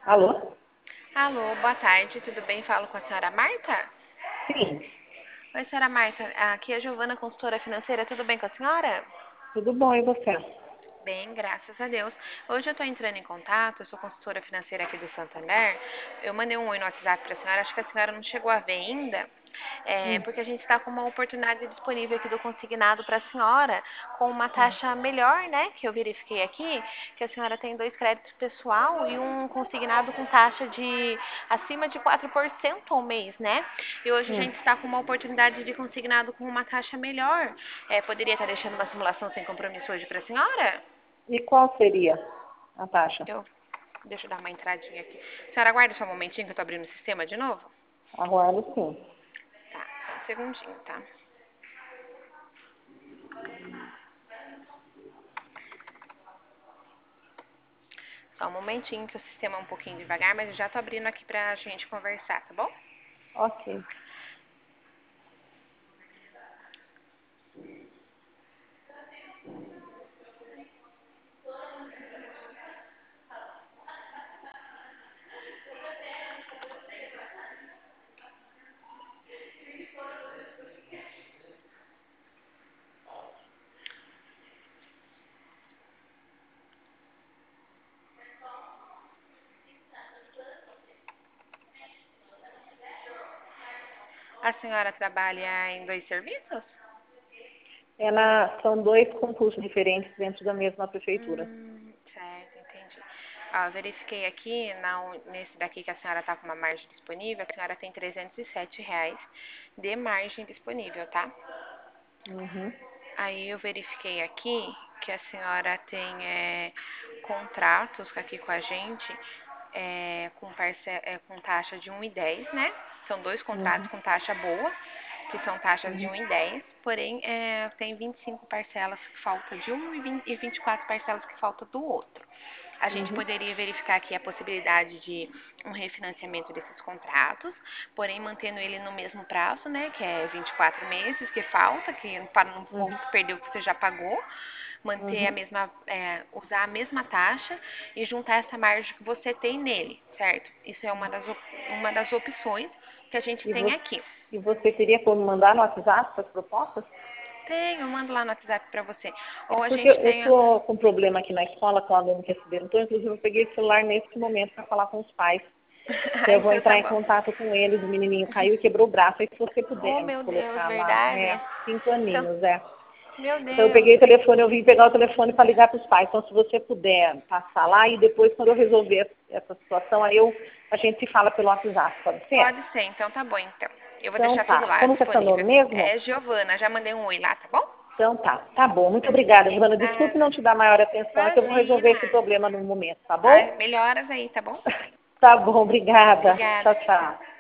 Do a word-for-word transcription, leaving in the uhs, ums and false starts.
Alô? Alô, boa tarde, tudo bem? Falo com a senhora Marta? Sim, Oi, senhora Marta, aqui é a Giovana, consultora financeira, tudo bem com a senhora? tudo bom e você? Bem, graças a Deus. Hoje eu estou entrando em contato, eu sou consultora financeira aqui do Santander. Eu mandei um oi no WhatsApp para a senhora, acho que a senhora não chegou a ver ainda, é, Hum, porque a gente está com uma oportunidade disponível aqui do consignado para a senhora, com uma taxa melhor, né? Que eu verifiquei aqui, que a senhora tem dois créditos pessoal e um consignado com taxa de acima de quatro por cento ao mês, né? E hoje a hum. gente está com uma oportunidade de consignado com uma taxa melhor. É, poderia estar deixando uma simulação sem compromisso hoje para a senhora? E qual seria a taxa? Eu, deixa eu dar uma entradinha aqui. Senhora, aguarda só um momentinho que eu tô abrindo o sistema de novo. Agora sim. Tá, só um segundinho, tá? Só um momentinho que o sistema é um pouquinho devagar, mas eu já tô abrindo aqui pra gente conversar, tá bom? Ok. A senhora trabalha em dois serviços? É na, são dois concursos diferentes dentro da mesma prefeitura. Hum, certo, entendi. Ó, eu verifiquei aqui, na, un- nesse daqui que a senhora tá com uma margem disponível, a senhora tem trezentos e sete reais de margem disponível, tá? Uhum, Aí eu verifiquei aqui que a senhora tem é, contratos aqui com a gente é, com, parce- é, com taxa de um e dez, né? São dois contratos uhum, com taxa boa, que são taxas de uhum, um e dez, porém é, tem vinte e cinco parcelas que falta de um e vinte e vinte e quatro parcelas que falta do outro. A gente uhum, poderia verificar aqui a possibilidade de um refinanciamento desses contratos, porém mantendo ele no mesmo prazo, né, que é vinte e quatro meses que falta, que para não for uhum, perder o que você já pagou, manter a uhum, mesma, é, usar a mesma taxa e juntar essa margem que você tem nele, certo? Isso é uma uhum. das, uma das opções que a gente E, tem vo aqui. e você teria como mandar no WhatsApp as propostas? Tem, eu mando lá no WhatsApp para você. É Ou a porque gente eu tem. estou com um problema aqui na escola com o aluno que acidentou, inclusive eu peguei o celular nesse momento para falar com os pais. Ah, Então eu vou então tá entrar em bom. contato com eles, o menininho caiu e quebrou o braço. Aí se você Oh, puder meu Deus, colocar lá, é, verdade? cinco Então, aninhos, é. meu Então eu Deus. peguei o telefone, eu vim pegar o telefone para ligar para os pais. Então se você puder passar lá e depois quando eu resolver essa situação, aí eu, a gente se fala pelo WhatsApp, pode ser? Pode ser, então tá bom, então. Eu vou Então deixar tudo tá. lá Como que é seu nome disponível. mesmo? É Giovana, já mandei um oi lá, tá bom? Então tá. Tá bom, muito obrigada, Giovana. Desculpe Nada. não te dar maior atenção, é que eu vou resolver esse Imagina. problema no momento, tá Ai, bom? melhoras aí, tá bom? Tá bom, obrigada. Obrigada. Tchau, tchau.